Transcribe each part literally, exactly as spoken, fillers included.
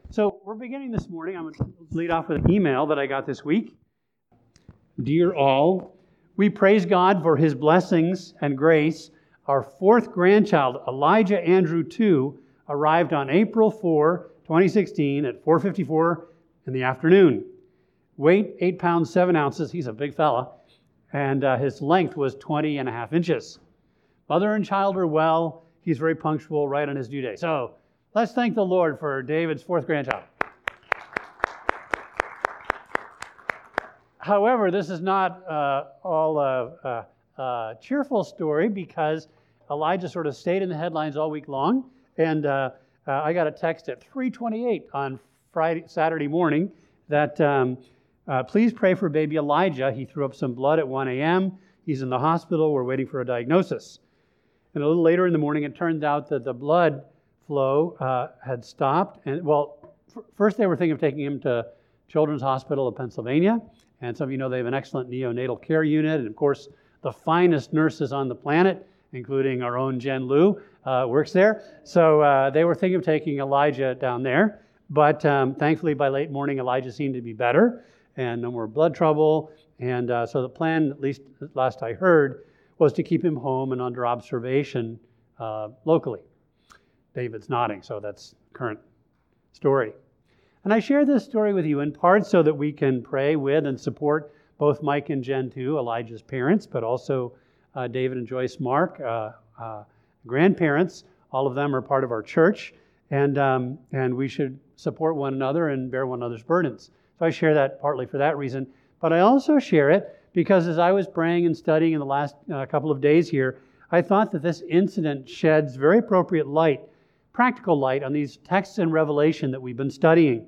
So we're beginning this morning. I'm going to lead off with an email that I got this week. Dear all, we praise God for His blessings and grace. Our fourth grandchild, Elijah Andrew the Second, arrived on April fourth, twenty sixteen at four fifty-four in the afternoon. Weight, eight pounds, seven ounces. He's a big fella. And uh, his length was twenty and a half inches. Mother and child are well. He's very punctual, right on his due day. So let's thank the Lord for David's fourth grandchild. However, this is not uh, all a, a, a cheerful story because Elijah sort of stayed in the headlines all week long. And uh, uh, I got a text at three twenty-eight on Friday, Saturday morning that um, uh, please pray for baby Elijah. He threw up some blood at one a.m. He's in the hospital. We're waiting for a diagnosis. And a little later in the morning, it turned out that the blood flow uh, had stopped. And well, f- first they were thinking of taking him to Children's Hospital of Pennsylvania. And some of you know they have an excellent neonatal care unit. And of course, the finest nurses on the planet, including our own Jen Liu, uh, works there. So uh, they were thinking of taking Elijah down there. But um, thankfully, by late morning, Elijah seemed to be better and no more blood trouble. And uh, so the plan, at least last I heard, was to keep him home and under observation uh, locally. David's nodding, so that's current story. And I share this story with you in part so that we can pray with and support both Mike and Jen too, Elijah's parents, but also uh, David and Joyce Mark, uh, uh, grandparents. All of them are part of our church, and um, and we should support one another and bear one another's burdens. So I share that partly for that reason, but I also share it because as I was praying and studying in the last uh, couple of days here, I thought that this incident sheds very appropriate light, practical light on these texts in Revelation that we've been studying.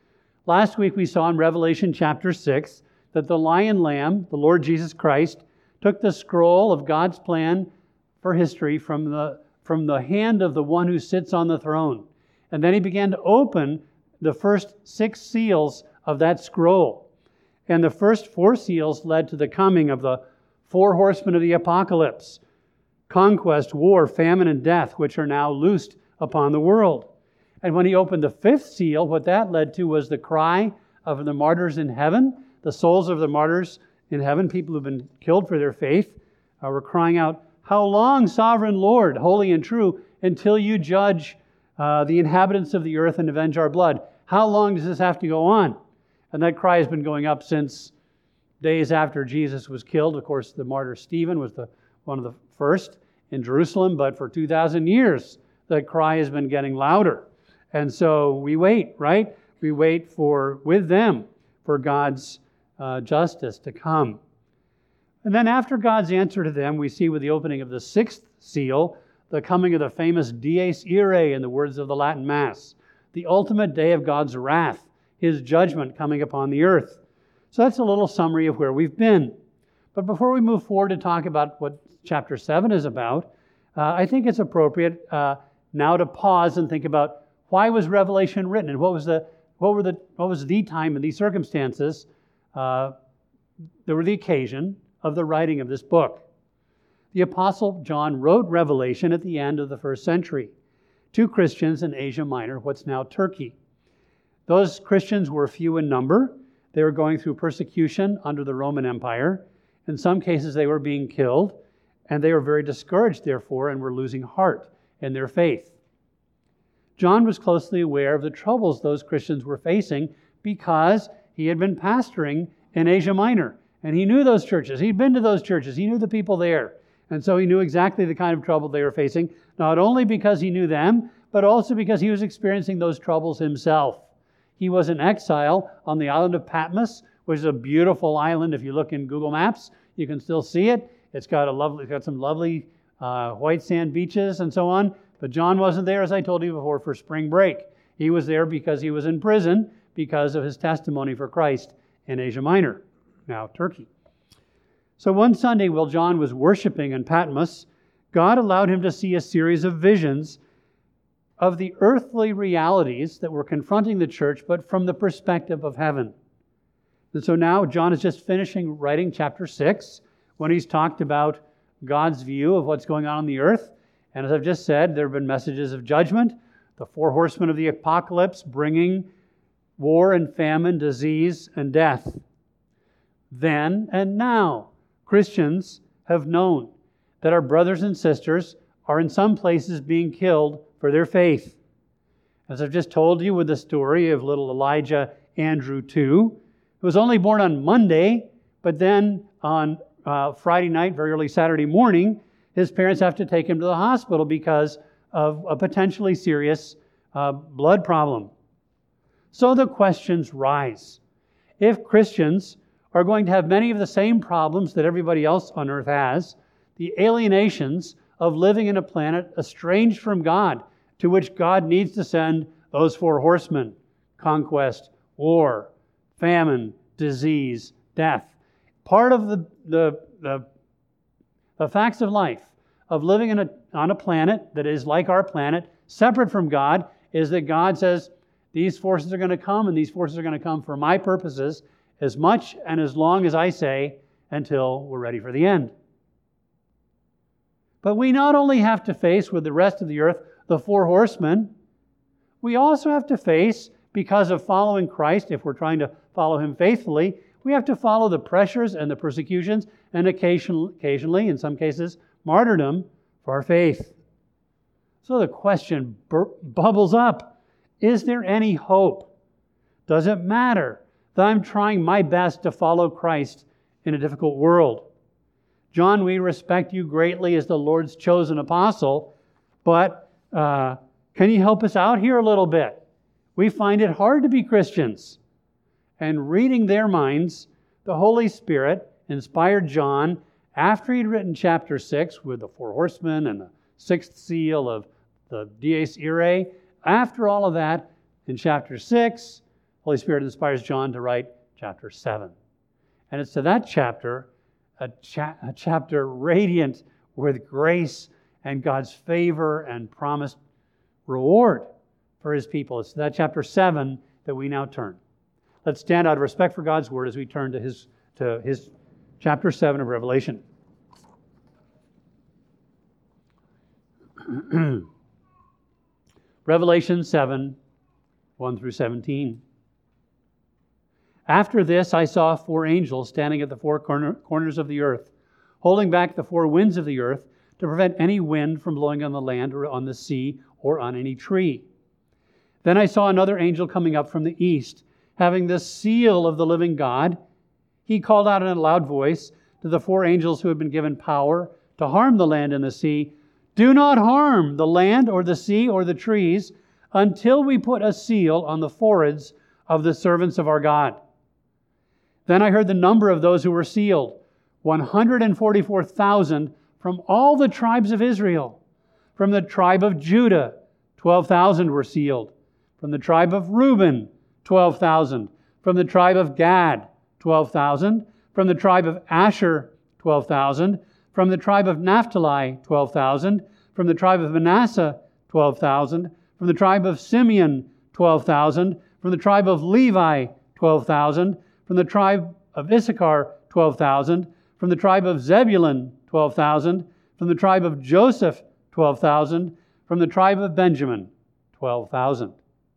Last week we saw in Revelation chapter six that the Lion Lamb, the Lord Jesus Christ, took the scroll of God's plan for history from the, from the hand of the one who sits on the throne. And then he began to open the first six seals of that scroll. And the first four seals led to the coming of the four horsemen of the apocalypse: conquest, war, famine, and death, which are now loosed upon the world. And when he opened the fifth seal, what that led to was the cry of the martyrs in heaven. The souls of the martyrs in heaven, people who've been killed for their faith, uh, were crying out, "How long, sovereign Lord, holy and true, until you judge uh, the inhabitants of the earth and avenge our blood? How long does this have to go on?" And that cry has been going up since days after Jesus was killed. Of course, the martyr Stephen was the one of the first in Jerusalem, but for two thousand years, the cry has been getting louder. And so we wait, right? We wait for, with them, for God's uh, justice to come. And then after God's answer to them, we see with the opening of the sixth seal, the coming of the famous Dies Irae in the words of the Latin Mass, the ultimate day of God's wrath, His judgment coming upon the earth. So that's a little summary of where we've been. But before we move forward to talk about what chapter seven is about, uh, I think it's appropriate uh, now to pause and think about why was Revelation written and what was the what were the what was the time and these circumstances uh, that were the occasion of the writing of this book. The Apostle John wrote Revelation at the end of the first century to Christians in Asia Minor, what's now Turkey. Those Christians were few in number. They were going through persecution under the Roman Empire. In some cases, they were being killed, and they were very discouraged, therefore, and were losing heart in their faith. John was closely aware of the troubles those Christians were facing because he had been pastoring in Asia Minor, and he knew those churches. He'd been to those churches. He knew the people there, and so he knew exactly the kind of trouble they were facing, not only because he knew them, but also because he was experiencing those troubles himself. He was in exile on the island of Patmos, which is a beautiful island. If you look in Google Maps, you can still see it. It's got a lovely, it's got some lovely uh, white sand beaches and so on. But John wasn't there, as I told you before, for spring break. He was there because he was in prison because of his testimony for Christ in Asia Minor, now Turkey. So one Sunday, while John was worshiping in Patmos, God allowed him to see a series of visions of the earthly realities that were confronting the church, but from the perspective of heaven. And so now John is just finishing writing chapter six when he's talked about God's view of what's going on on the earth. And as I've just said, there have been messages of judgment, the four horsemen of the apocalypse bringing war and famine, disease and death. Then and now, Christians have known that our brothers and sisters are in some places being killed for their faith. As I've just told you with the story of little Elijah Andrew the Second, who was only born on Monday, but then on uh, Friday night, very early Saturday morning, his parents have to take him to the hospital because of a potentially serious uh, blood problem. So the questions rise. If Christians are going to have many of the same problems that everybody else on earth has, the alienations of living in a planet estranged from God, to which God needs to send those four horsemen: conquest, war, famine, disease, death. Part of the, the, the, the facts of life, of living in a, on a planet that is like our planet, separate from God, is that God says, these forces are going to come, and these forces are going to come for my purposes, as much and as long as I say, until we're ready for the end. But we not only have to face with the rest of the earth the four horsemen, we also have to face, because of following Christ, if we're trying to follow Him faithfully, we have to follow the pressures and the persecutions and occasionally, in some cases, martyrdom for our faith. So the question bur- bubbles up. Is there any hope? Does it matter that I'm trying my best to follow Christ in a difficult world? John, we respect you greatly as the Lord's chosen apostle, but uh, can you help us out here a little bit? We find it hard to be Christians. And reading their minds, the Holy Spirit inspired John, after he'd written chapter six with the four horsemen and the sixth seal of the Dies Irae, after all of that, in chapter six, Holy Spirit inspires John to write chapter seven. And it's to that chapter, a, cha- a chapter radiant with grace and God's favor and promised reward for His people. It's to that chapter seven that we now turn. Let's stand out of respect for God's Word as we turn to His, to his chapter seven of Revelation. Revelation seven, one through seventeen. After this, I saw four angels standing at the four corner, corners of the earth, holding back the four winds of the earth to prevent any wind from blowing on the land or on the sea or on any tree. Then I saw another angel coming up from the east, having the seal of the living God. He called out in a loud voice to the four angels who had been given power to harm the land and the sea, "Do not harm the land or the sea or the trees until we put a seal on the foreheads of the servants of our God." Then I heard the number of those who were sealed, one hundred forty-four thousand from all the tribes of Israel. From the tribe of Judah, twelve thousand were sealed. From the tribe of Reuben, twelve thousand. From the tribe of Gad, twelve thousand. From the tribe of Asher, twelve thousand. From the tribe of Naphtali, twelve thousand. From the tribe of Manasseh, twelve thousand. From the tribe of Simeon, twelve thousand. From the tribe of Levi, twelve thousand. From the tribe of Issachar, twelve thousand. From the tribe of Zebulun, twelve thousand. From the tribe of Joseph, twelve thousand. From the tribe of Benjamin, twelve thousand.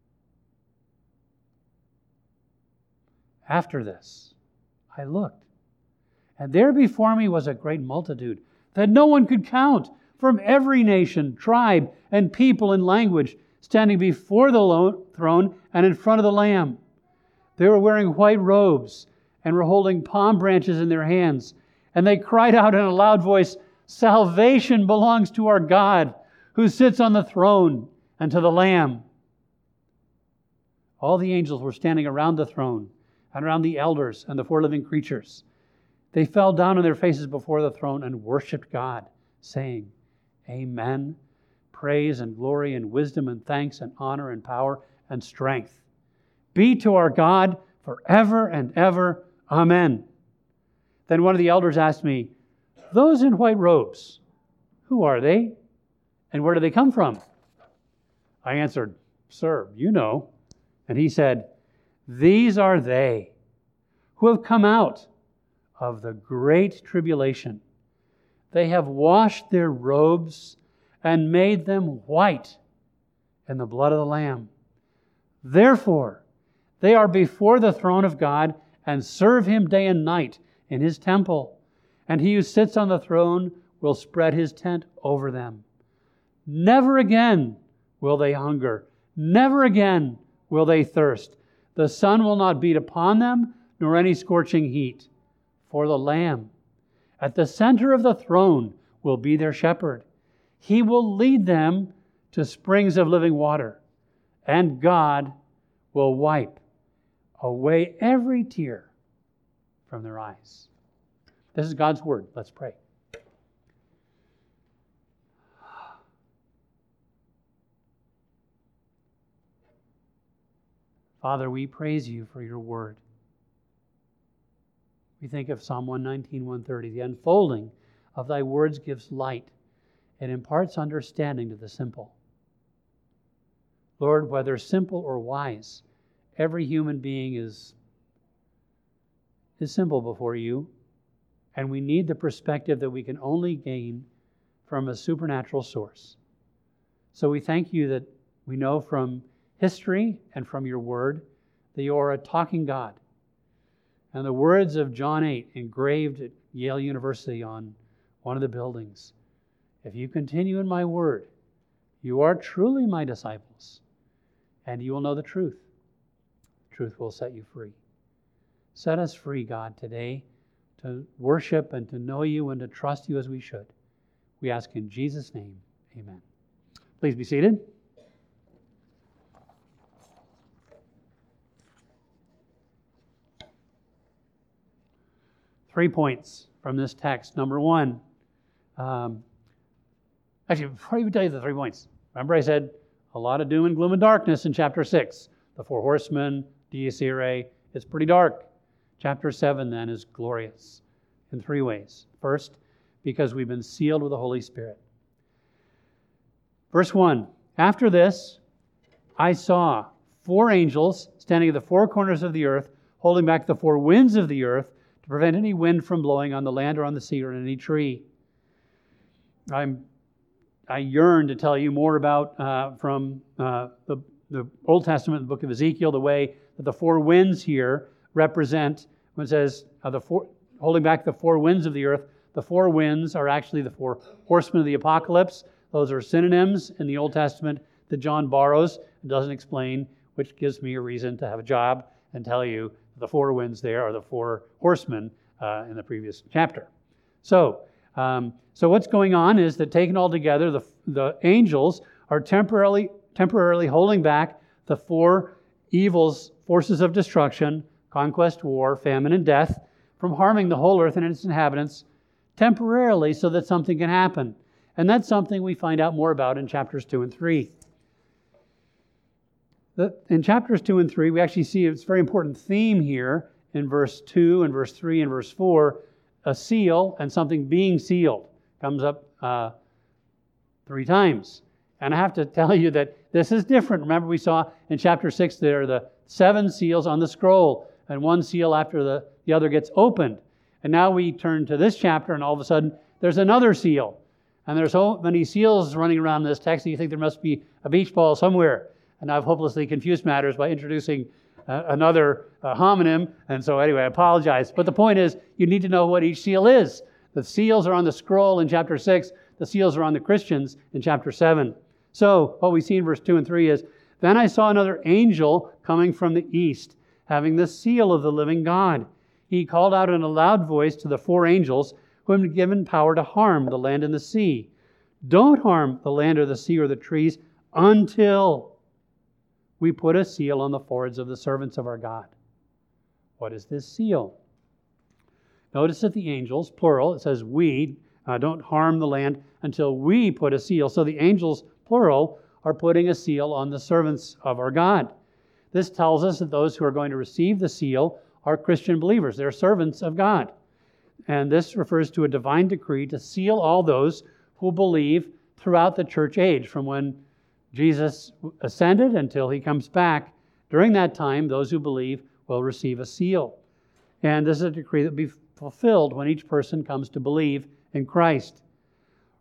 After this, I looked, and there before me was a great multitude that no one could count, from every nation, tribe, and people and language, standing before the throne and in front of the Lamb. They were wearing white robes and were holding palm branches in their hands. And they cried out in a loud voice, "Salvation belongs to our God, who sits on the throne, and to the Lamb." All the angels were standing around the throne and around the elders and the four living creatures. They fell down on their faces before the throne and worshiped God, saying, "Amen. Praise and glory and wisdom and thanks and honor and power and strength be to our God forever and ever. Amen." Then one of the elders asked me, "Those in white robes, who are they? And where do they come from?" I answered, "Sir, you know." And he said, "These are they who have come out of the great tribulation. They have washed their robes and made them white in the blood of the Lamb. Therefore, They are before the throne of God and serve Him day and night in His temple. And He who sits on the throne will spread His tent over them. Never again will they hunger. Never again will they thirst. The sun will not beat upon them, nor any scorching heat. For the Lamb at the center of the throne will be their shepherd. He will lead them to springs of living water, and God will wipe away every tear from their eyes. This is God's word. Let's pray. Father, we praise You for Your word. We think of Psalm one nineteen, one thirty. The unfolding of Thy words gives light and imparts understanding to the simple. Lord, whether simple or wise, every human being is, is simple before You, and we need the perspective that we can only gain from a supernatural source. So we thank You that we know from history and from Your word that You are a talking God. And the words of John eight engraved at Yale University on one of the buildings. If you continue in My word, you are truly My disciples, and you will know the truth. Truth will set you free. Set us free, God, today to worship and to know You and to trust You as we should. We ask in Jesus' name, amen. Please be seated. Three points from this text. Number one, um, actually, before I even tell you the three points, remember I said a lot of doom and gloom and darkness in chapter six. The four horsemen, Dies Irae, it's pretty dark. Chapter seven then is glorious in three ways. First, because we've been sealed with the Holy Spirit. Verse one, after this, I saw four angels standing at the four corners of the earth, holding back the four winds of the earth, to prevent any wind from blowing on the land or on the sea or on any tree. I'm, I yearn to tell you more about uh, from uh, the, the Old Testament, the book of Ezekiel, the way that the four winds here represent, when it says uh, the four, holding back the four winds of the earth, the four winds are actually the four horsemen of the apocalypse. Those are synonyms in the Old Testament that John borrows and doesn't explain, which gives me a reason to have a job and tell you the four winds there are the four horsemen uh, in the previous chapter. So, um, so what's going on is that taken all together, the, the angels are temporarily, temporarily holding back the four evils, forces of destruction, conquest, war, famine, and death, from harming the whole earth and its inhabitants temporarily so that something can happen. And that's something we find out more about in chapters two and three. In chapters two and three, we actually see it's a very important theme here in verse two and verse three and verse four. A seal and something being sealed comes up uh, three times. And I have to tell you that this is different. Remember we saw in chapter six there are the seven seals on the scroll, and one seal after the, the other gets opened. And now we turn to this chapter, and all of a sudden there's another seal. And there's so many seals running around this text that you think there must be a beach ball somewhere. And I've hopelessly confused matters by introducing uh, another uh, homonym. And so anyway, I apologize. But the point is, you need to know what each seal is. The seals are on the scroll in chapter six. The seals are on the Christians in chapter seven. So what we see in verse two and three is, then I saw another angel coming from the east, having the seal of the living God. He called out in a loud voice to the four angels who had been given power to harm the land and the sea. Don't harm the land or the sea or the trees until we put a seal on the foreheads of the servants of our God. What is this seal? Notice that the angels, plural, it says we, uh, don't harm the land until we put a seal. So the angels, plural, are putting a seal on the servants of our God. This tells us that those who are going to receive the seal are Christian believers. They're servants of God. And this refers to a divine decree to seal all those who believe throughout the church age, from when Jesus ascended until He comes back. During that time, those who believe will receive a seal. And this is a decree that will be fulfilled when each person comes to believe in Christ.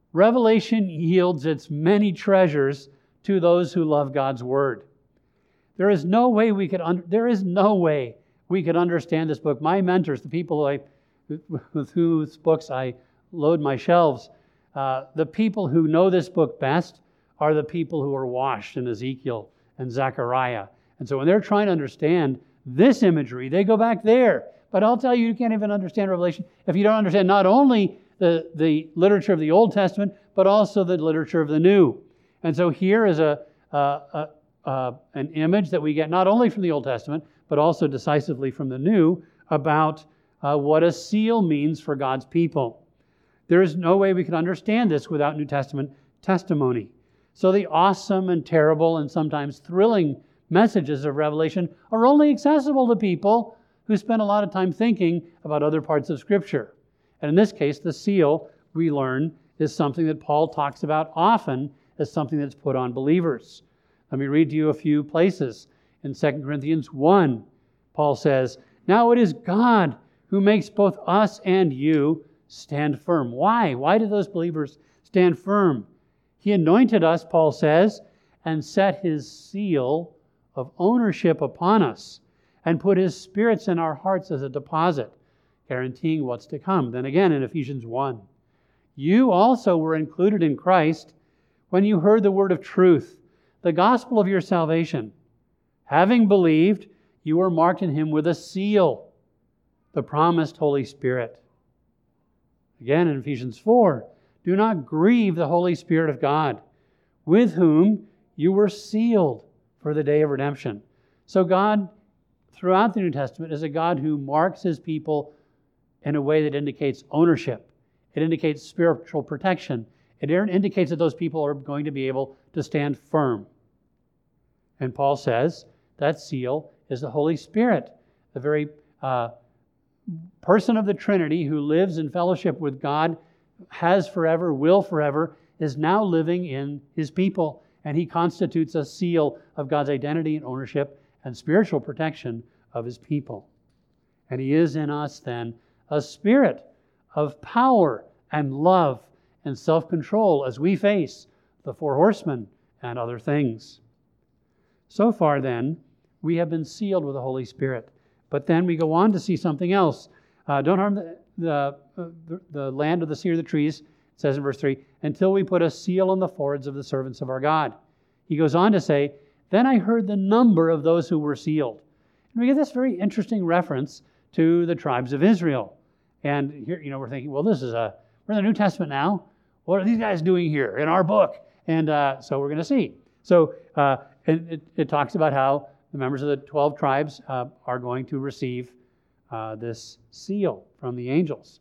Revelation yields its many treasures to those who love God's Word. There is no way we could un- there is no way we could understand this book. My mentors, the people I, with whose books I load my shelves, uh, the people who know this book best are the people who are washed in Ezekiel and Zechariah. And so when they're trying to understand this imagery, they go back there. But I'll tell you, you can't even understand Revelation if you don't understand not only the, the literature of the Old Testament, but also the literature of the New. And so here is a, a, a, a an image that we get not only from the Old Testament, but also decisively from the New about uh, what a seal means for God's people. There is no way we can understand this without New Testament testimony. So the awesome and terrible and sometimes thrilling messages of Revelation are only accessible to people who spend a lot of time thinking about other parts of Scripture. And in this case, the seal, we learn, is something that Paul talks about often as something that's put on believers. Let me read to you a few places. In Second Corinthians one, Paul says, "Now it is God who makes both us and you stand firm." Why? Why did those believers stand firm? He anointed us, Paul says, and set His seal of ownership upon us and put His spirits in our hearts as a deposit, guaranteeing what's to come. Then again in Ephesians one, "You also were included in Christ when you heard the word of truth, the gospel of your salvation. Having believed, you were marked in Him with a seal, the promised Holy Spirit." Again in Ephesians four, "Do not grieve the Holy Spirit of God, with whom you were sealed for the day of redemption." So God, throughout the New Testament, is a God who marks His people in a way that indicates ownership. It indicates spiritual protection. It indicates that those people are going to be able to stand firm. And Paul says that seal is the Holy Spirit, the very uh, person of the Trinity who lives in fellowship with God, has forever, will forever, is now living in His people. And He constitutes a seal of God's identity and ownership and spiritual protection of His people. And He is in us then a spirit of power and love and self-control as we face the four horsemen and other things. So far then, we have been sealed with the Holy Spirit. But then we go on to see something else. Uh, don't harm the, the, uh, the, the land of the seed of the trees, it says in verse three, "until we put a seal on the foreheads of the servants of our God." He goes on to say, "Then I heard the number of those who were sealed." And we get this very interesting reference to the tribes of Israel. And here, you know, we're thinking, well, this is a, we're in the New Testament now. What are these guys doing here in our book? And uh, so we're going to see. So uh, it, it, it talks about how the members of the twelve tribes uh, are going to receive uh, this seal from the angels.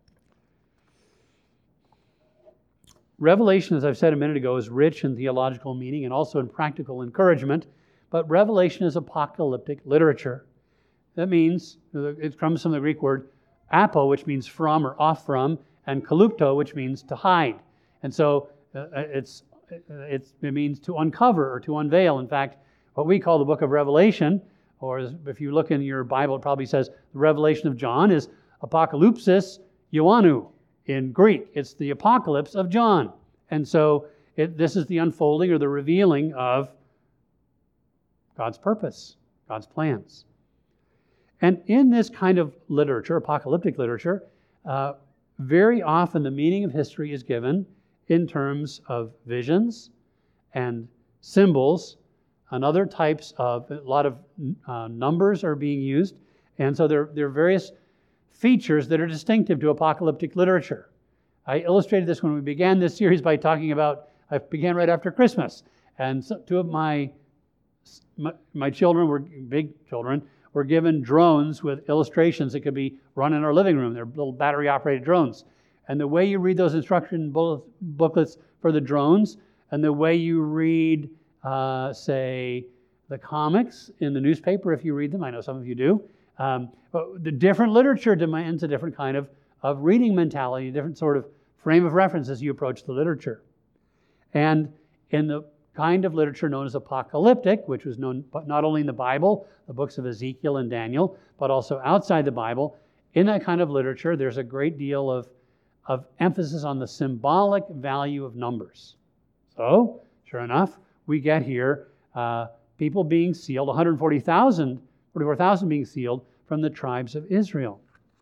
Revelation, as I've said a minute ago, is rich in theological meaning and also in practical encouragement. But Revelation is apocalyptic literature. That means, it comes from the Greek word apo, which means from or off from, and kalupto, which means to hide. And so uh, it's, it's, it means to uncover or to unveil. In fact, what we call the book of Revelation, or if you look in your Bible, it probably says the Revelation of John is Apocalypsis Ioannou in Greek. It's the apocalypse of John. And so it, this is the unfolding or the revealing of God's purpose, God's plans. And in this kind of literature, apocalyptic literature, uh, very often the meaning of history is given in terms of visions and symbols and other types of, a lot of uh, numbers are being used. And so there, there are various features that are distinctive to apocalyptic literature. I illustrated this when we began this series by talking about, I began right after Christmas. And so two of my, my, my children were, big children, were given drones with illustrations that could be run in our living room. They're little battery-operated drones. And the way you read those instruction booklets for the drones and the way you read, uh, say, the comics in the newspaper, if you read them, I know some of you do, um, but the different literature demands a different kind of, of reading mentality, a different sort of frame of reference as you approach the literature. And in the kind of literature known as apocalyptic, which was known not only in the Bible, the books of Ezekiel and Daniel, but also outside the Bible. In that kind of literature, there's a great deal of, of emphasis on the symbolic value of numbers. So, sure enough, we get here uh, people being sealed, one hundred forty thousand, forty-four thousand being sealed from the tribes of Israel.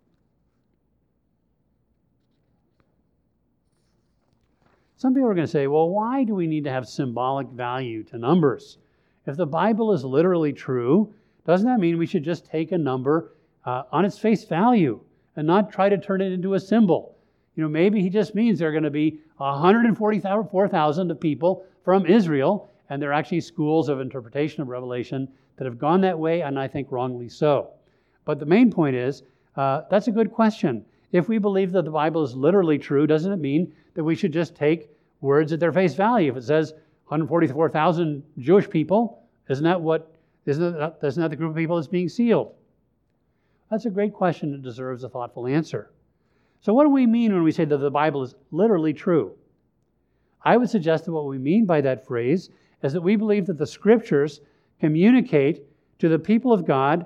Some people are going to say, well, why do we need to have symbolic value to numbers? If the Bible is literally true, doesn't that mean we should just take a number uh, on its face value and not try to turn it into a symbol? You know, maybe he just means there are going to be one hundred forty-four thousand of people from Israel, and there are actually schools of interpretation of Revelation that have gone that way, and I think wrongly so. But the main point is, uh, that's a good question. If we believe that the Bible is literally true, doesn't it mean that we should just take words at their face value? If it says one hundred forty-four thousand Jewish people, isn't that what, isn't that, isn't that the group of people that's being sealed? That's a great question that deserves a thoughtful answer. So what do we mean when we say that the Bible is literally true? I would suggest that what we mean by that phrase is that we believe that the Scriptures communicate to the people of God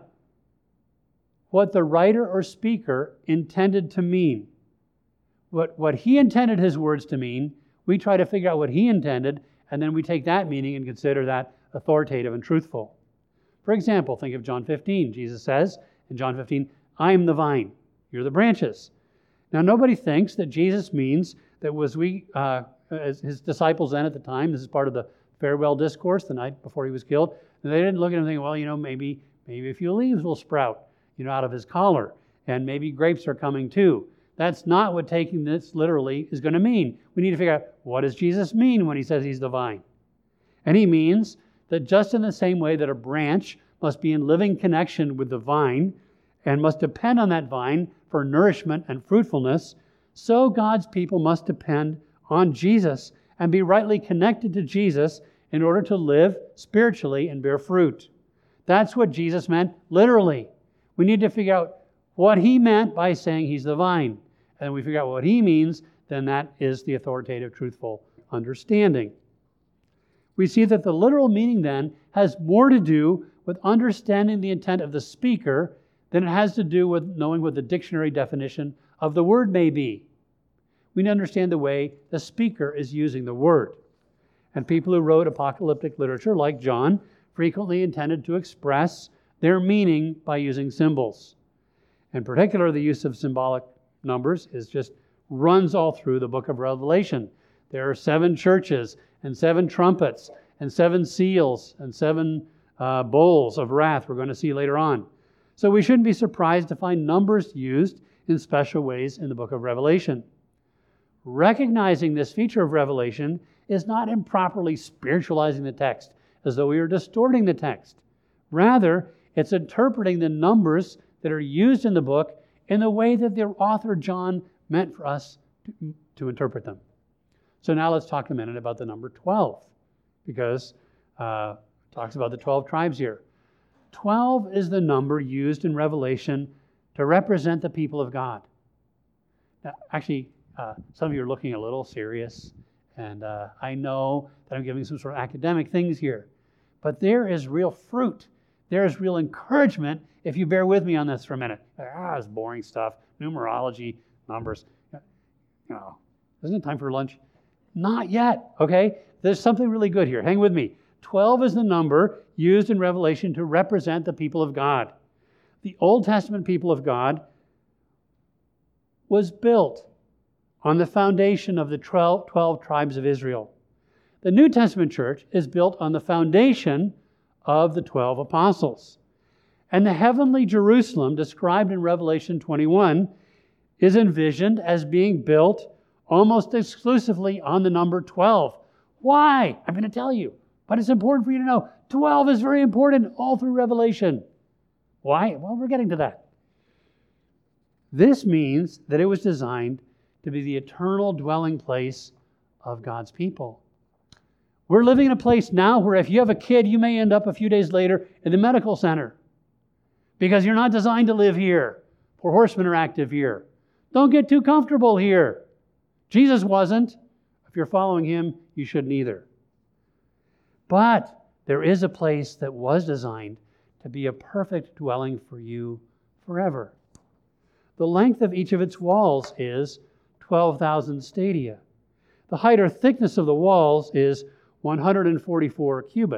what the writer or speaker intended to mean. What, what he intended his words to mean, we try to figure out what he intended, and then we take that meaning and consider that authoritative and truthful. For example, think of John fifteen. Jesus says in John fifteen, I am the vine, you're the branches. Now, nobody thinks that Jesus means that was we, uh, as his disciples then at the time, this is part of the farewell discourse the night before he was killed, and they didn't look at him and think, well, you know, maybe, maybe a few leaves will sprout, you know, out of his collar, and maybe grapes are coming too. That's not what taking this literally is going to mean. We need to figure out, what does Jesus mean when he says he's the vine? And he means that just in the same way that a branch must be in living connection with the vine and must depend on that vine for nourishment and fruitfulness, so God's people must depend on Jesus and be rightly connected to Jesus in order to live spiritually and bear fruit. That's what Jesus meant literally. We need to figure out what he meant by saying he's the vine. And we figure out what he means, then that is the authoritative, truthful understanding. We see that the literal meaning then has more to do with understanding the intent of the speaker than it has to do with knowing what the dictionary definition of the word may be. We need to understand the way the speaker is using the word. And people who wrote apocalyptic literature, like John, frequently intended to express their meaning by using symbols. In particular, the use of symbolic numbers is just runs all through the book of Revelation. There are seven churches and seven trumpets and seven seals and seven uh, bowls of wrath we're going to see later on. So we shouldn't be surprised to find numbers used in special ways in the book of Revelation. Recognizing this feature of Revelation is not improperly spiritualizing the text as though we are distorting the text. Rather, it's interpreting the numbers that are used in the book in the way that the author John meant for us to, to interpret them. So now let's talk a minute about the number twelve, because uh, it talks about the twelve tribes here. twelve is the number used in Revelation to represent the people of God. Now, actually, uh, some of you are looking a little serious, and uh, I know that I'm giving some sort of academic things here, but there is real fruit. There is real encouragement if you bear with me on this for a minute. Ah, it's boring stuff. Numerology, numbers. You know, isn't it time for lunch? Not yet, okay? There's something really good here. Hang with me. twelve is the number used in Revelation to represent the people of God. The Old Testament people of God was built on the foundation of the twelve, twelve tribes of Israel. The New Testament church is built on the foundation of the twelve apostles. And the heavenly Jerusalem, described in Revelation twenty-one, is envisioned as being built almost exclusively on the number twelve. Why? I'm going to tell you. But it's important for you to know. twelve is very important all through Revelation. Why? Well, we're getting to that. This means that it was designed to be the eternal dwelling place of God's people. We're living in a place now where if you have a kid, you may end up a few days later in the medical center because you're not designed to live here. Poor horsemen are active here. Don't get too comfortable here. Jesus wasn't. If you're following him, you shouldn't either. But there is a place that was designed to be a perfect dwelling for you forever. The length of each of its walls is twelve thousand stadia. The height or thickness of the walls is one hundred forty-four cubits,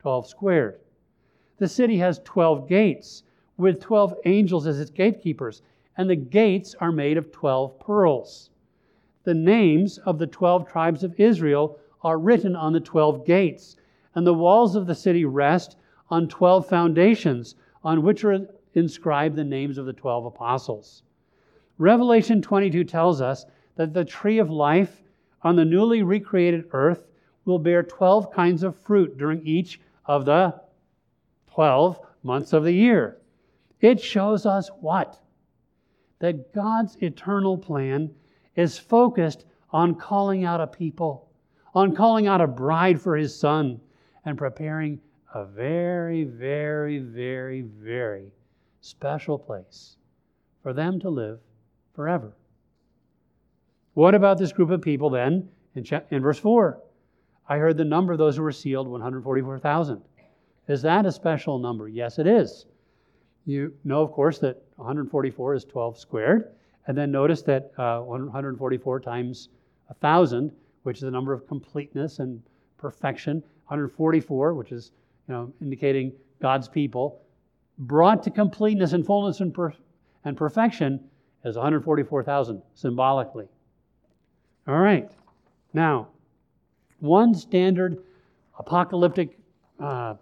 twelve squared. The city has twelve gates, with twelve angels as its gatekeepers, and the gates are made of twelve pearls. The names of the twelve tribes of Israel are written on the twelve gates, and the walls of the city rest on twelve foundations, on which are inscribed the names of the twelve apostles. Revelation twenty-two tells us that the tree of life on the newly recreated earth will bear twelve kinds of fruit during each of the twelve months of the year. It shows us what? That God's eternal plan is focused on calling out a people, on calling out a bride for His Son, and preparing a very, very, very, very special place for them to live forever. What about this group of people then in, in verse four? I heard the number of those who were sealed, one hundred forty-four thousand. Is that a special number? Yes, it is. You know, of course, that one hundred forty-four is twelve squared. And then notice that uh, one hundred forty-four times one thousand, which is the number of completeness and perfection. one hundred forty-four, which is, you know, indicating God's people, brought to completeness and fullness and, per- and perfection is one hundred forty-four thousand, symbolically. All right. Now, one standard apocalyptic uh,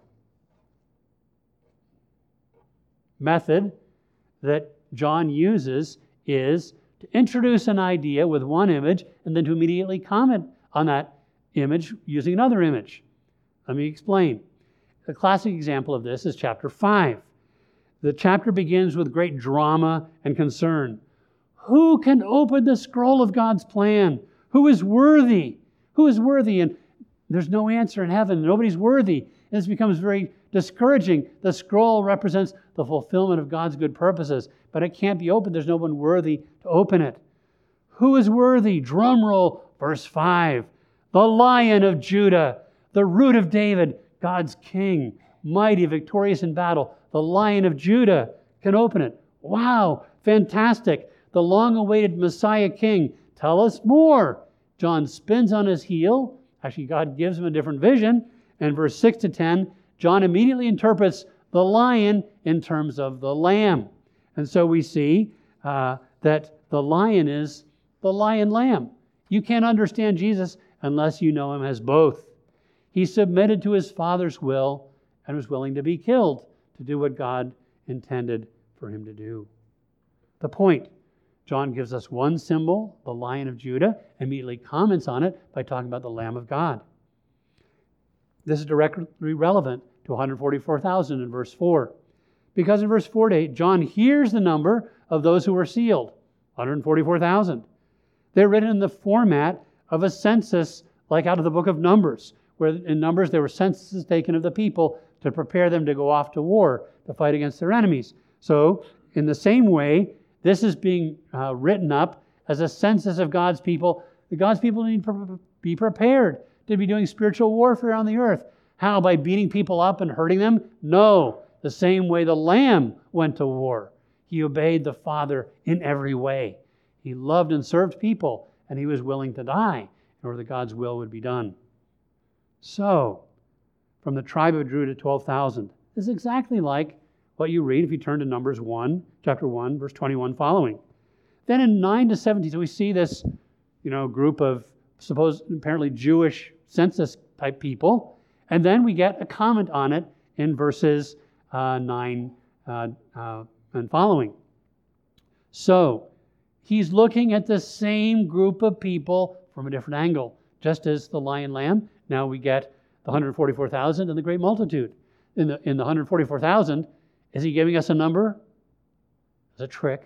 method that John uses is to introduce an idea with one image and then to immediately comment on that image using another image. Let me explain. A classic example of this is chapter five. The chapter begins with great drama and concern. Who can open the scroll of God's plan? Who is worthy? Who is worthy? And there's no answer in heaven. Nobody's worthy. And this becomes very discouraging. The scroll represents the fulfillment of God's good purposes, but it can't be opened. There's no one worthy to open it. Who is worthy? Drum roll, verse five. The Lion of Judah, the Root of David, God's King, mighty, victorious in battle. The Lion of Judah can open it. Wow, fantastic. The long-awaited Messiah King. Tell us more. John spins on his heel. Actually, God gives him a different vision. And verse six to ten, John immediately interprets the lion in terms of the lamb. And so we see uh, that the lion is the lion-lamb. You can't understand Jesus unless you know Him as both. He submitted to His Father's will and was willing to be killed to do what God intended for Him to do. The point, John gives us one symbol, the Lion of Judah, immediately comments on it by talking about the Lamb of God. This is directly relevant to one hundred forty-four thousand in verse four. Because in verse four to eight, John hears the number of those who were sealed, one hundred forty-four thousand. They're written in the format of a census, like out of the book of Numbers, where in Numbers there were censuses taken of the people to prepare them to go off to war, to fight against their enemies. So, in the same way, this is being uh, written up as a census of God's people. The God's people need to be prepared to be doing spiritual warfare on the earth. How? By beating people up and hurting them? No. The same way the Lamb went to war. He obeyed the Father in every way. He loved and served people, and He was willing to die in order that God's will would be done. So, from the tribe of Judah, twelve thousand. This is exactly like what you read if you turn to Numbers one, chapter one, verse twenty-one following. Then in nine to seventeen, so we see this, you know, group of supposed apparently Jewish census type people, and then we get a comment on it in verses uh, nine uh, uh, and following. So he's looking at the same group of people from a different angle, just as the lion lamb. Now we get the one hundred forty-four thousand and the great multitude. In the in the one hundred forty-four thousand, is he giving us a number? It's a trick.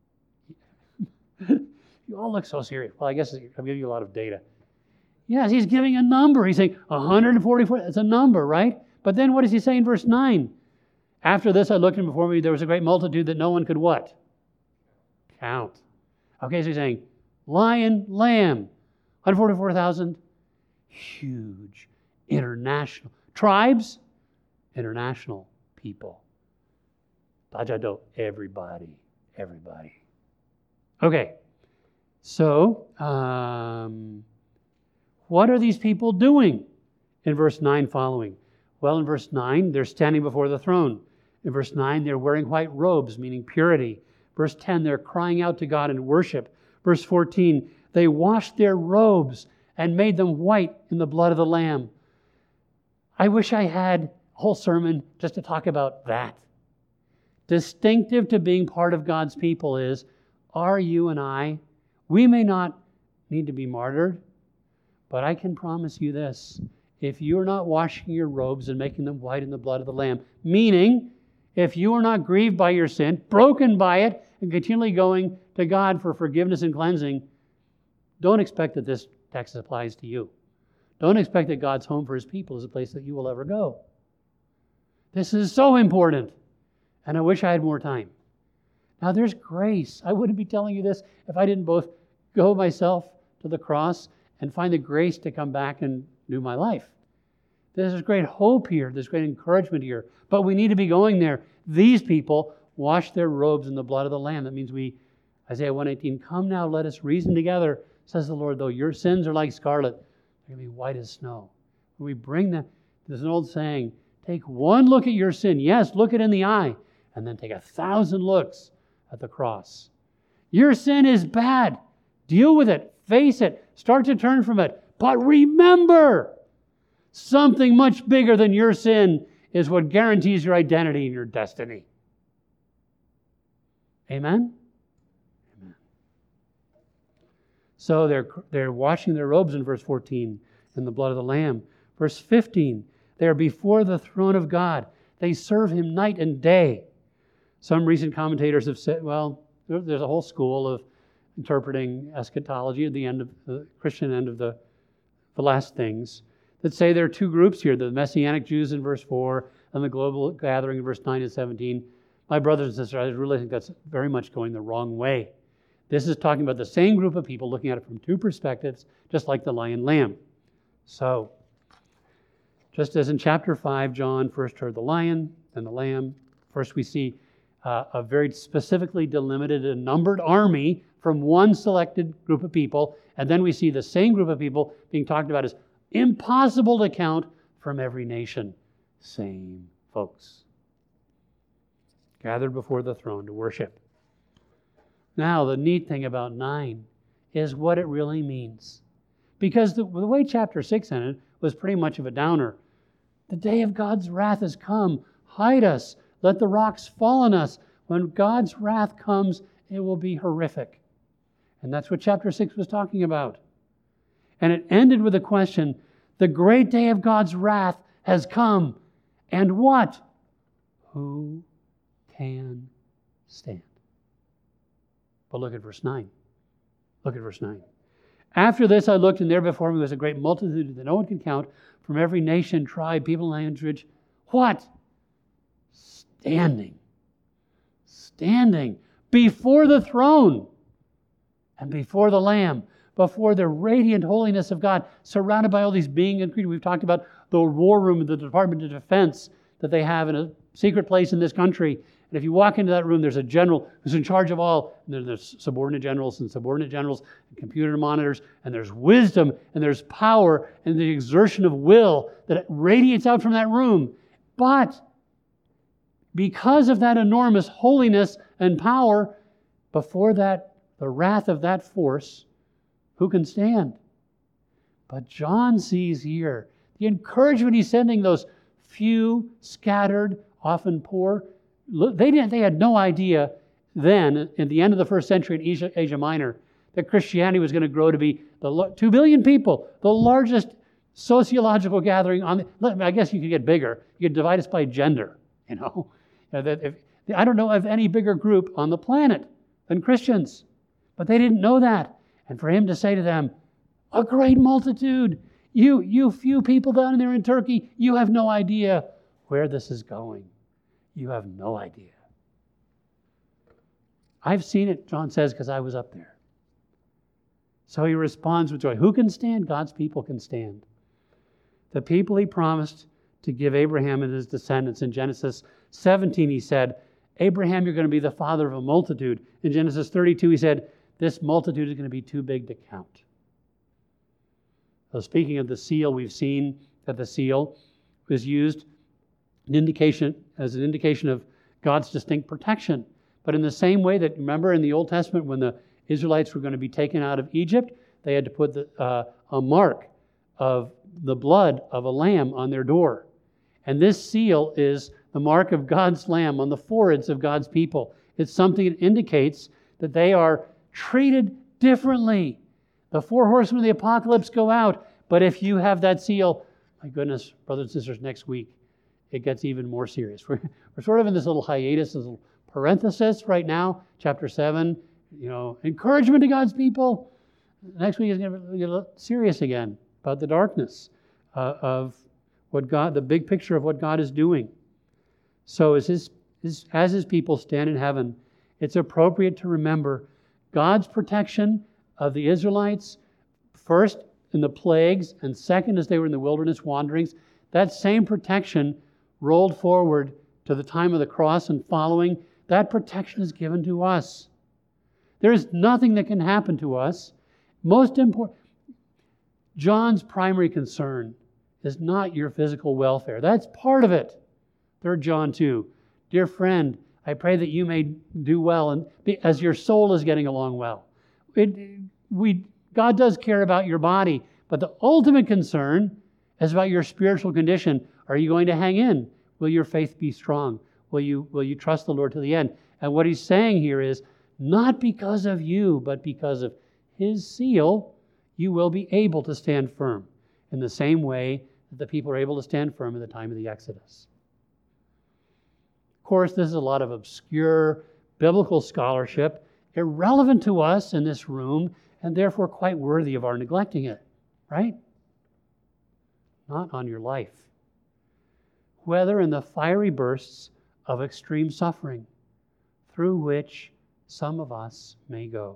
You all look so serious. Well, I guess I'm giving you a lot of data. Yes, he's giving a number. He's saying one hundred forty-four. It's a number, right? But then what does he say in verse nine? After this I looked, and before me there was a great multitude that no one could what? Count. Okay, so he's saying, lion, lamb, one hundred forty-four thousand, huge, international. Tribes, international people. Tajado, everybody, everybody. Okay, so um, what are these people doing in verse nine following? Well, in verse nine, they're standing before the throne. In verse nine, they're wearing white robes, meaning purity. Verse ten, they're crying out to God in worship. Verse fourteen, they washed their robes and made them white in the blood of the Lamb. I wish I had a whole sermon just to talk about that. Distinctive to being part of God's people is, are you and I, we may not need to be martyred, but I can promise you this. If you are not washing your robes and making them white in the blood of the Lamb, meaning if you are not grieved by your sin, broken by it, and continually going to God for forgiveness and cleansing, don't expect that this text applies to you. Don't expect that God's home for His people is a place that you will ever go. This is so important, and I wish I had more time. Now there's grace. I wouldn't be telling you this if I didn't both go myself to the cross and find the grace to come back and do my life. There's great hope here. There's great encouragement here. But we need to be going there. These people wash their robes in the blood of the Lamb. That means we, Isaiah one eighteen, come now, let us reason together, says the Lord. Though your sins are like scarlet, they're going to be white as snow. When we bring them, there's an old saying, take one look at your sin. Yes, look it in the eye. And then take a thousand looks at the cross. Your sin is bad. Deal with it. Face it. Start to turn from it. But remember, something much bigger than your sin is what guarantees your identity and your destiny. Amen? Amen. So they're, they're washing their robes in verse fourteen in the blood of the Lamb. Verse fifteen, they are before the throne of God. They serve Him night and day. Some recent commentators have said, well, there's a whole school of interpreting eschatology at the end of the Christian end of the, the last things that say there are two groups here, the Messianic Jews in verse four and the global gathering in verse nine and seventeen. My brothers and sisters, I really think that's very much going the wrong way. This is talking about the same group of people looking at it from two perspectives, just like the lion lamb. So, just as in chapter five, John first heard the lion and the lamb. First we see uh, a very specifically delimited and numbered army from one selected group of people. And then we see the same group of people being talked about as impossible to count from every nation. Same folks. Gathered before the throne to worship. Now, the neat thing about nine is what it really means. Because the, the way chapter six ended was pretty much of a downer. The day of God's wrath has come. Hide us. Let the rocks fall on us. When God's wrath comes, it will be horrific. And that's what chapter six was talking about. And it ended with a question. The great day of God's wrath has come. And what? Who can stand? But look at verse nine. Look at verse nine. After this I looked, and there before me was a great multitude that no one could count, from every nation, tribe, people, language. What? Standing. Standing before the throne and before the Lamb, before the radiant holiness of God, surrounded by all these beings and creatures. We've talked about the war room of the Department of Defense that they have in a secret place in this country. And if you walk into that room, there's a general who's in charge of all. And there's subordinate generals and subordinate generals and computer monitors. And there's wisdom and there's power and the exertion of will that radiates out from that room. But because of that enormous holiness and power, before that, the wrath of that force, who can stand? But John sees here the encouragement he's sending those few, scattered, often poor. They didn't. They had no idea then, at the end of the first century in Asia, Asia Minor, that Christianity was going to grow to be the two billion people, the largest sociological gathering on the, I guess you could get bigger. You could divide us by gender, you know. That if, I don't know of any bigger group on the planet than Christians. But they didn't know that. And for him to say to them, a great multitude, you, you few people down there in Turkey, you have no idea where this is going. You have no idea. I've seen it, John says, because I was up there. So he responds with joy. Who can stand? God's people can stand. The people he promised to give Abraham and his descendants. In Genesis seventeen, he said, Abraham, you're going to be the father of a multitude. In Genesis thirty-two, he said, this multitude is going to be too big to count. So speaking of the seal, we've seen that the seal was used an indication, as an indication of God's distinct protection. But in the same way that, remember in the Old Testament when the Israelites were going to be taken out of Egypt, they had to put the, uh, a mark of the blood of a lamb on their door. And this seal is the mark of God's lamb on the foreheads of God's people. It's something that indicates that they are treated differently. The four horsemen of the apocalypse go out, but if you have that seal, my goodness, brothers and sisters, next week it gets even more serious. We're, we're sort of in this little hiatus, this little parenthesis right now, chapter seven, you know, encouragement to God's people. Next week is going to get a little serious again about the darkness uh, of what God, the big picture of what God is doing. So as his, his, as his people stand in heaven, it's appropriate to remember God's protection of the Israelites, first in the plagues, and second as they were in the wilderness wanderings. That same protection rolled forward to the time of the cross and following. That protection is given to us. There is nothing that can happen to us. Most important, John's primary concern is not your physical welfare. That's part of it. Third John two. Dear friend, I pray that you may do well and be, as your soul is getting along well. It, we, God does care about your body, but the ultimate concern is about your spiritual condition. Are you going to hang in? Will your faith be strong? Will you, will you trust the Lord to the end? And what he's saying here is, not because of you, but because of his seal, you will be able to stand firm in the same way that the people are able to stand firm at the time of the Exodus. Of course, this is a lot of obscure biblical scholarship, irrelevant to us in this room, and therefore quite worthy of our neglecting it, right? Not on your life. Whether in the fiery bursts of extreme suffering through which some of us may go,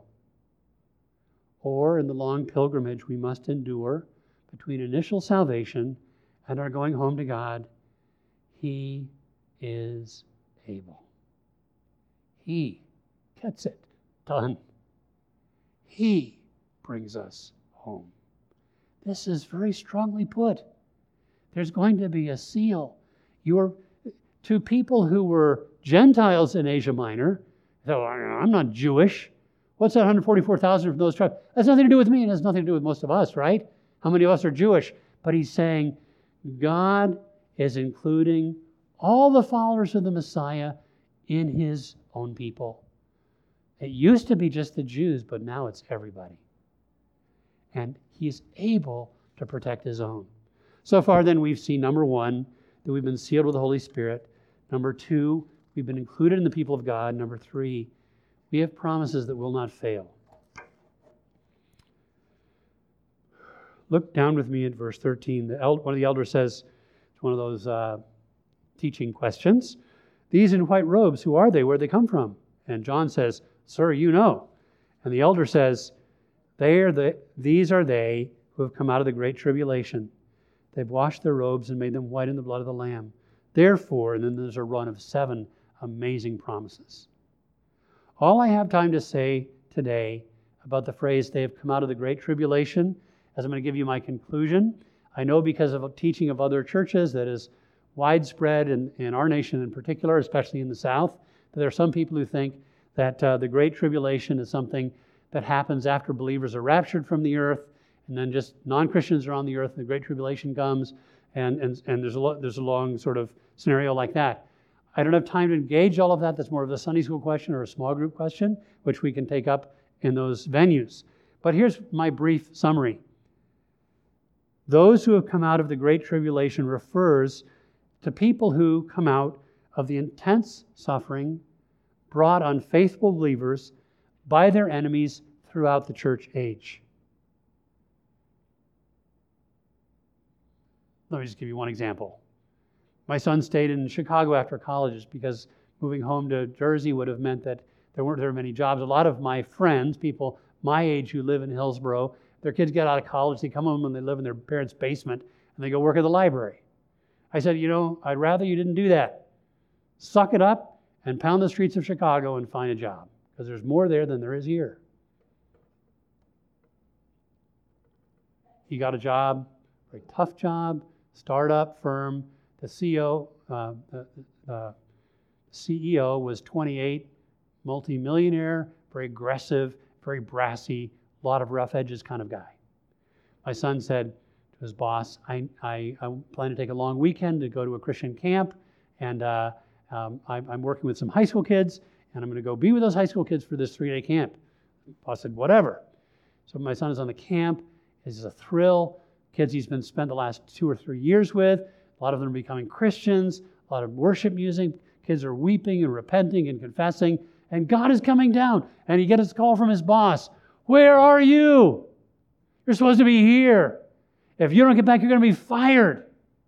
or in the long pilgrimage we must endure between initial salvation and our going home to God, he is able. He gets it done. He brings us home. This is very strongly put. There's going to be a seal. You're, to people who were Gentiles in Asia Minor, so I'm not Jewish. What's that one hundred forty-four thousand from those tribes? That's nothing to do with me, and has nothing to do with most of us, right? How many of us are Jewish? But he's saying God is including all the followers of the Messiah in his own people. It used to be just the Jews, but now it's everybody. And he's able to protect his own. So far then we've seen, number one, that we've been sealed with the Holy Spirit. Number two, we've been included in the people of God. Number three, we have promises that will not fail. Look down with me at verse thirteen. The el- one of the elders says, it's one of those uh, teaching questions, these in white robes, who are they? Where they come from? And John says, sir, you know. And the elder says, they are the, these are they who have come out of the great tribulation. They've washed their robes and made them white in the blood of the Lamb. Therefore, and then there's a run of seven amazing promises. All I have time to say today about the phrase, they have come out of the great tribulation, as I'm going to give you my conclusion. I know because of teaching of other churches that is widespread in, in our nation in particular, especially in the South, that there are some people who think that uh, the great tribulation is something that happens after believers are raptured from the earth, and then just non-Christians are on the earth, and the great tribulation comes, and, and, and there's, a lo- there's a long sort of scenario like that. I don't have time to engage all of that. That's more of a Sunday school question or a small group question, which we can take up in those venues. But here's my brief summary. Those who have come out of the great tribulation refers to people who come out of the intense suffering brought on faithful believers by their enemies throughout the church age. Let me just give you one example. My son stayed in Chicago after college because moving home to Jersey would have meant that there weren't very many jobs. A lot of my friends, people my age who live in Hillsborough, their kids get out of college, they come home and they live in their parents' basement, and they go work at the library. I said, you know, I'd rather you didn't do that. Suck it up and pound the streets of Chicago and find a job, because there's more there than there is here. He got a job, a very tough job, startup firm. The C E O uh, the, the C E O was twenty-eight, multi-millionaire, very aggressive, very brassy, a lot of rough edges kind of guy. My son said to his boss, I, I, I plan to take a long weekend to go to a Christian camp, and uh, um, I, I'm working with some high school kids, and I'm going to go be with those high school kids for this three-day camp. The boss said, whatever. So my son is on the camp. It's a thrill. Kids he's been spent the last two or three years with. A lot of them are becoming Christians. A lot of worship music. Kids are weeping and repenting and confessing. And God is coming down. And he gets a call from his boss. Where are you? You're supposed to be here. If you don't get back, you're going to be fired.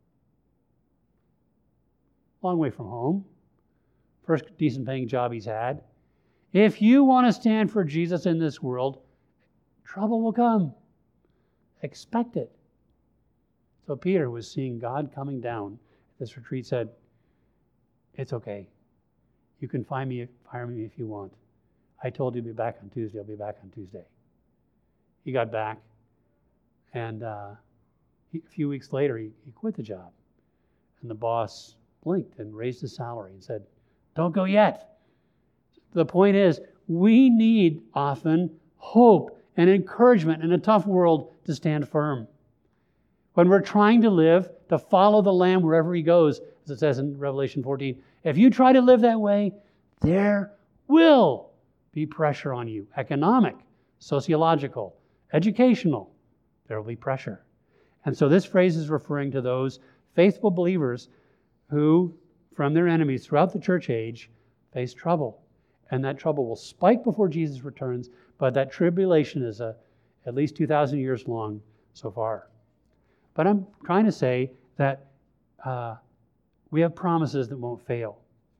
Long way from home. First decent paying job he's had. If you want to stand for Jesus in this world, trouble will come. Expect it. So Peter was seeing God coming down. This retreat said, it's okay. You can fire me, fire me if you want. I told you to be back on Tuesday. I'll be back on Tuesday. He got back, and uh, he, a few weeks later, he, he quit the job. And the boss blinked and raised his salary and said, don't go yet. The point is, we need often hope and encouragement in a tough world to stand firm. When we're trying to live, to follow the Lamb wherever he goes, as it says in Revelation fourteen, if you try to live that way, there will be pressure on you. Economic, sociological, educational. There will be pressure. And so this phrase is referring to those faithful believers who, from their enemies throughout the church age, face trouble. And that trouble will spike before Jesus returns, but that tribulation is a, at least two thousand years long so far. But I'm trying to say that uh, we have promises that won't fail.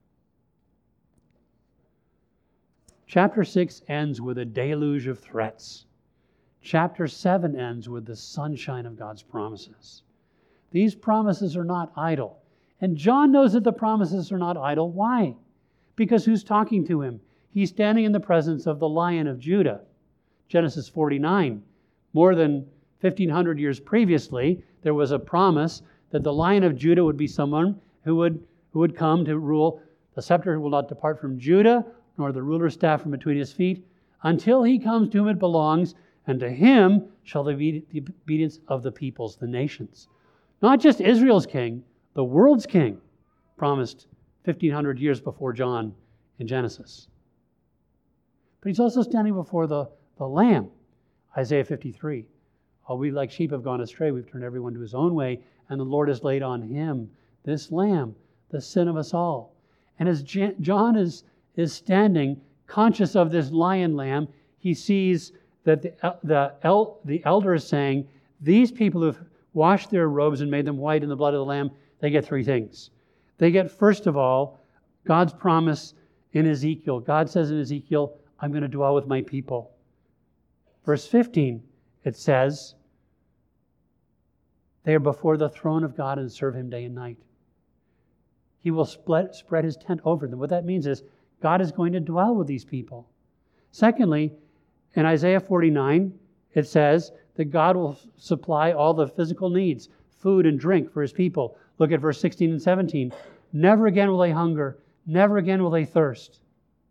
Chapter six ends with a deluge of threats. Chapter seven ends with the sunshine of God's promises. These promises are not idle. And John knows that the promises are not idle. Why? Because who's talking to him? He's standing in the presence of the Lion of Judah. Genesis forty-nine. More than fifteen hundred years previously, there was a promise that the Lion of Judah would be someone who would, who would come to rule. The scepter will not depart from Judah, nor the ruler's staff from between his feet, until he comes to whom it belongs, and to him shall be the obedience of the peoples, the nations. Not just Israel's king, the world's king, promised fifteen hundred years before John in Genesis. But he's also standing before the, the Lamb, Isaiah fifty-three. All we like sheep have gone astray. We've turned everyone to his own way, and the Lord has laid on him, this Lamb, the sin of us all. And as John is, is standing, conscious of this lion lamb, he sees that the, the, el, the elder is saying, these people who've washed their robes and made them white in the blood of the Lamb, they get three things. They get, first of all, God's promise in Ezekiel. God says in Ezekiel, I'm going to dwell with my people. Verse fifteen, it says, they are before the throne of God and serve him day and night. He will split, spread his tent over them. What that means is God is going to dwell with these people. Secondly, in Isaiah forty-nine, it says that God will supply all the physical needs, food and drink for his people. Look at verse sixteen and seventeen. Never again will they hunger. Never again will they thirst.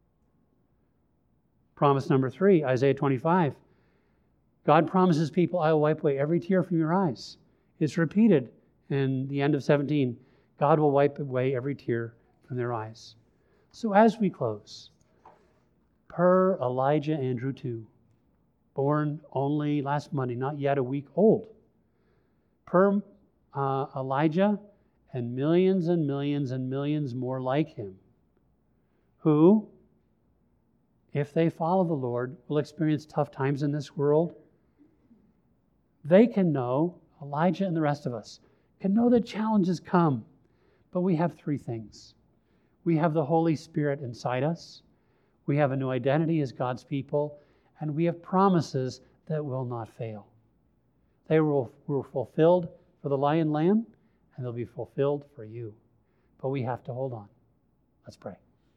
Promise number three, Isaiah twenty-five. God promises people, I will wipe away every tear from your eyes. It's repeated in the end of seventeen. God will wipe away every tear from their eyes. So as we close, per Elijah Andrew the second, born only last Monday, not yet a week old, per uh, Elijah and millions and millions and millions more like him, who, if they follow the Lord, will experience tough times in this world, they can know, Elijah and the rest of us, can know that challenges come. But we have three things. We have the Holy Spirit inside us. We have a new identity as God's people. And we have promises that will not fail. They were, were fulfilled for the lion lamb, and they'll be fulfilled for you. But we have to hold on. Let's pray.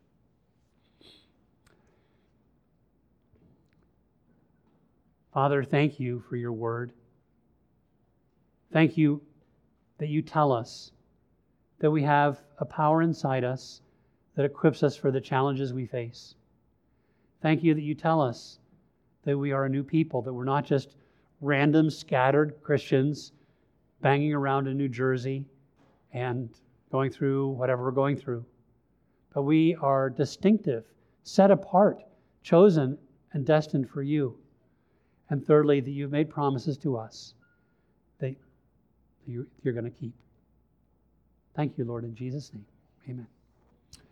Father, thank you for your word. Thank you that you tell us that we have a power inside us that equips us for the challenges we face. Thank you that you tell us that we are a new people, that we're not just random, scattered Christians banging around in New Jersey and going through whatever we're going through. But we are distinctive, set apart, chosen, and destined for you. And thirdly, that you've made promises to us that you're going to keep. Thank you, Lord, in Jesus' name. Amen.